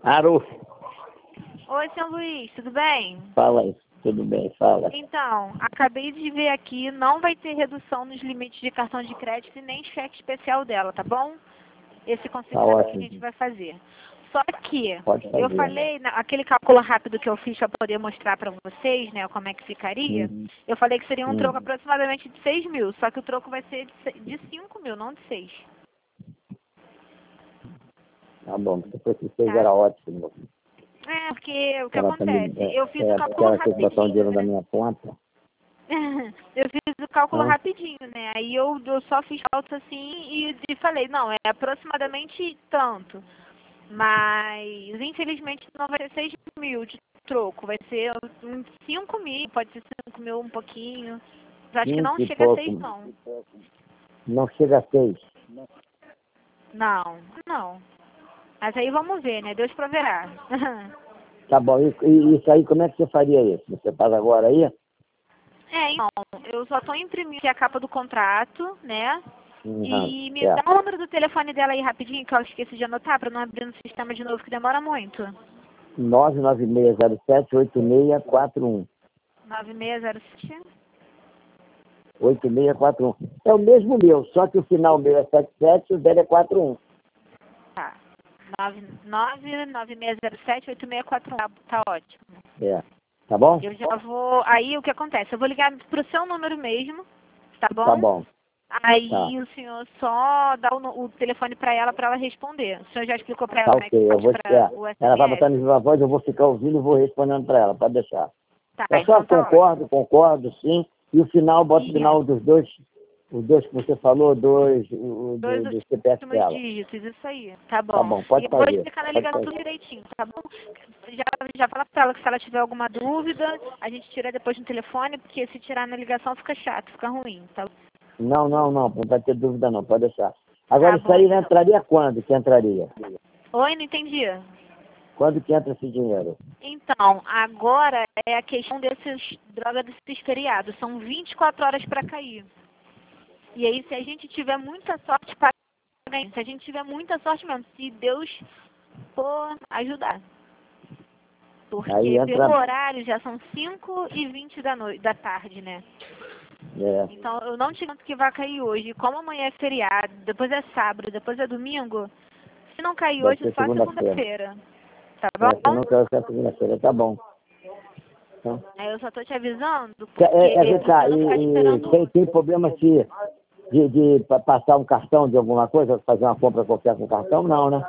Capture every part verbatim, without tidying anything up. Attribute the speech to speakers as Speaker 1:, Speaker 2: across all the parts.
Speaker 1: Alô?
Speaker 2: Oi, senhor Luiz, tudo bem?
Speaker 1: Fala aí, tudo bem, fala.
Speaker 2: Então, acabei de ver aqui, não vai ter redução nos limites de cartão de crédito e nem cheque especial dela, tá bom? Esse consignado
Speaker 1: Tá
Speaker 2: que a
Speaker 1: ótimo.
Speaker 2: gente vai fazer. Só que,
Speaker 1: Pode fazer,
Speaker 2: eu falei, na- aquele cálculo rápido que eu fiz para poder mostrar para vocês, né, como é que ficaria,
Speaker 1: Uhum.
Speaker 2: eu falei que seria um
Speaker 1: Uhum.
Speaker 2: troco aproximadamente de seis mil, só que o troco vai ser de se- de cinco mil, não de seis.
Speaker 1: Tá bom, se fosse seis
Speaker 2: Tá?
Speaker 1: era ótimo.
Speaker 2: É, porque o que
Speaker 1: Ela também,
Speaker 2: acontece?
Speaker 1: é,
Speaker 2: Eu fiz
Speaker 1: é,
Speaker 2: o
Speaker 1: porque
Speaker 2: cálculo
Speaker 1: ela quis botar um
Speaker 2: rapidinho,
Speaker 1: dinheiro na
Speaker 2: né?
Speaker 1: minha conta.
Speaker 2: Eu fiz o cálculo
Speaker 1: Ah.
Speaker 2: rapidinho, né? Aí eu, eu só fiz cálculo assim e, e falei, não, é aproximadamente tanto. Mas, infelizmente, não vai ser seis mil de troco. Vai ser uns cinco mil, pode ser cinco mil um pouquinho. Mas acho que não
Speaker 1: Cinco e
Speaker 2: chega a
Speaker 1: pouco.
Speaker 2: seis, não.
Speaker 1: Não chega a seis.
Speaker 2: Não, não. Mas aí vamos ver, né? Deus proverá.
Speaker 1: Tá bom, e, e isso aí, como é que você faria isso? Você faz agora aí?
Speaker 2: É, então, eu só tô imprimindo aqui a capa do contrato, né?
Speaker 1: Uhum.
Speaker 2: E me
Speaker 1: É.
Speaker 2: dá o número do telefone dela aí rapidinho, que eu esqueci de anotar, pra não abrir no sistema de novo, que demora muito.
Speaker 1: nove nove seis zero sete oito seis quatro um.
Speaker 2: nove seis zero sete.
Speaker 1: oito seis quatro um. É o mesmo meu, só que o final meu é setenta e sete e o dele é quarenta e um.
Speaker 2: Tá. nove nove nove seis zero sete oito seis quatro um. Tá, tá ótimo.
Speaker 1: É. Tá bom?
Speaker 2: Eu já vou... Aí o que acontece? Eu vou ligar pro seu número mesmo, tá bom?
Speaker 1: Tá bom.
Speaker 2: Aí
Speaker 1: Tá.
Speaker 2: o senhor só dá o, nu- o telefone pra ela, pra ela responder. O senhor já explicou pra ela
Speaker 1: Tá
Speaker 2: como é que
Speaker 1: ok, eu
Speaker 2: faz
Speaker 1: vou
Speaker 2: pra
Speaker 1: esperar.
Speaker 2: o S
Speaker 1: Ela
Speaker 2: M
Speaker 1: vai botar
Speaker 2: S?
Speaker 1: no viva voz, eu vou ficar ouvindo e vou respondendo para ela, pode deixar.
Speaker 2: Tá,
Speaker 1: É só
Speaker 2: então tá ótimo.
Speaker 1: concordo, concordo, sim. E o final, bota o
Speaker 2: E
Speaker 1: final dos dois, os dois que você falou, dois, o
Speaker 2: dois
Speaker 1: do, do C P F
Speaker 2: últimos
Speaker 1: dela.
Speaker 2: dígitos, isso aí. Tá bom.
Speaker 1: Tá bom, pode
Speaker 2: E eu vou
Speaker 1: fazer.
Speaker 2: explicar na
Speaker 1: Pode
Speaker 2: ligação
Speaker 1: fazer.
Speaker 2: tudo direitinho, tá bom? Já, já fala pra ela que se ela tiver alguma dúvida, a gente tira depois no telefone, porque se tirar na ligação fica chato, fica ruim, tá bom?
Speaker 1: Não, não, não, não vai ter dúvida não, pode deixar. Agora
Speaker 2: Tá
Speaker 1: isso
Speaker 2: bom,
Speaker 1: aí
Speaker 2: então.
Speaker 1: entraria quando que entraria?
Speaker 2: Oi, não entendi.
Speaker 1: Quando que entra esse dinheiro?
Speaker 2: Então, agora é a questão desses drogas desses feriados. São vinte e quatro horas para cair. E aí, se a gente tiver muita sorte para ganhar, se a gente tiver muita sorte mesmo, se Deus for ajudar. Porque
Speaker 1: Aí entra-
Speaker 2: pelo horário já são cinco e vinte da noite, da tarde, né?
Speaker 1: É,
Speaker 2: Então eu não te garanto que vai cair hoje. Como amanhã é feriado, depois é sábado, depois é domingo, se não cair
Speaker 1: vai
Speaker 2: hoje,
Speaker 1: ser
Speaker 2: só
Speaker 1: segunda-feira.
Speaker 2: segunda-feira. Tá
Speaker 1: É, se eu não
Speaker 2: bom?
Speaker 1: quero ficar segunda-feira, tá bom. Então,
Speaker 2: Aí eu só tô te avisando porque
Speaker 1: é, é, vem cá,
Speaker 2: você não ficar
Speaker 1: e, e
Speaker 2: esperando.
Speaker 1: tem, tem problema se de, de pa- passar um cartão de alguma coisa, fazer uma compra qualquer com cartão? Não, né?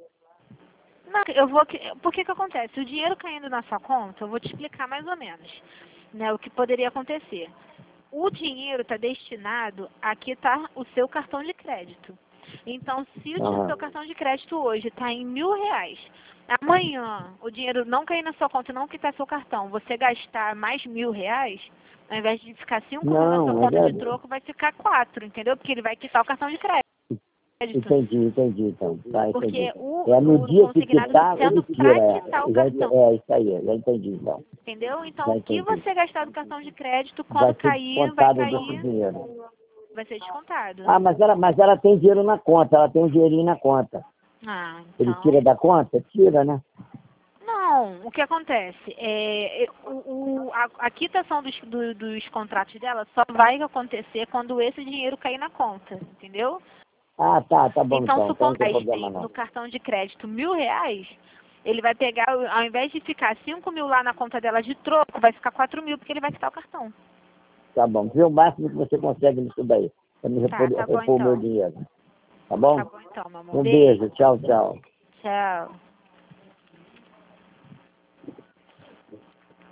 Speaker 2: Não, eu vou. Por que que acontece? O dinheiro caindo na sua conta, eu vou te explicar mais ou menos, né, o que poderia acontecer. O dinheiro está destinado a quitar o seu cartão de crédito. Então, se o
Speaker 1: Aham.
Speaker 2: seu cartão de crédito hoje está em mil reais, amanhã o dinheiro não cair na sua conta e não quitar seu cartão, você gastar mais mil reais, ao invés de ficar cinco mil na
Speaker 1: Não,
Speaker 2: sua
Speaker 1: mas
Speaker 2: conta
Speaker 1: é-
Speaker 2: de troco, vai ficar quatro, entendeu? Porque ele vai quitar o cartão de crédito.
Speaker 1: Entendi, entendi, então. Tá, entendi.
Speaker 2: Porque o,
Speaker 1: É no
Speaker 2: o
Speaker 1: dia que
Speaker 2: consignado
Speaker 1: quitar,
Speaker 2: está
Speaker 1: ele
Speaker 2: sendo
Speaker 1: tira.
Speaker 2: para
Speaker 1: É,
Speaker 2: quitar o
Speaker 1: já, ente-
Speaker 2: cartão.
Speaker 1: é isso aí, já entendi, então.
Speaker 2: Entendeu? Então,
Speaker 1: Já
Speaker 2: o que
Speaker 1: entendi.
Speaker 2: você gastar do cartão de crédito,
Speaker 1: Vai
Speaker 2: quando
Speaker 1: ser
Speaker 2: cair, vai
Speaker 1: descontado desse
Speaker 2: cair,
Speaker 1: dinheiro.
Speaker 2: vai ser descontado.
Speaker 1: Ah, mas ela, mas ela tem dinheiro na conta, ela tem um dinheirinho na conta.
Speaker 2: Ah,
Speaker 1: Ele
Speaker 2: então...
Speaker 1: tira da conta? Tira, né?
Speaker 2: Não, o que acontece? É, o, o- a, a quitação dos, do- dos contratos dela só vai acontecer quando esse dinheiro cair na conta, entendeu?
Speaker 1: Ah, tá, tá bom
Speaker 2: Então,
Speaker 1: então. Então
Speaker 2: supondo
Speaker 1: não tem
Speaker 2: que
Speaker 1: problema
Speaker 2: tem
Speaker 1: não.
Speaker 2: no cartão de crédito mil reais, ele vai pegar, ao invés de ficar cinco mil lá na conta dela de troco, vai ficar quatro mil, porque ele vai quitar o cartão.
Speaker 1: Tá bom. Vê o máximo que você consegue nisso daí. Pra me
Speaker 2: Tá,
Speaker 1: repor,
Speaker 2: tá bom
Speaker 1: repor o meu
Speaker 2: então.
Speaker 1: dinheiro. Tá bom?
Speaker 2: Tá bom então, meu amor.
Speaker 1: Um beijo. Tchau, tchau.
Speaker 2: Tchau.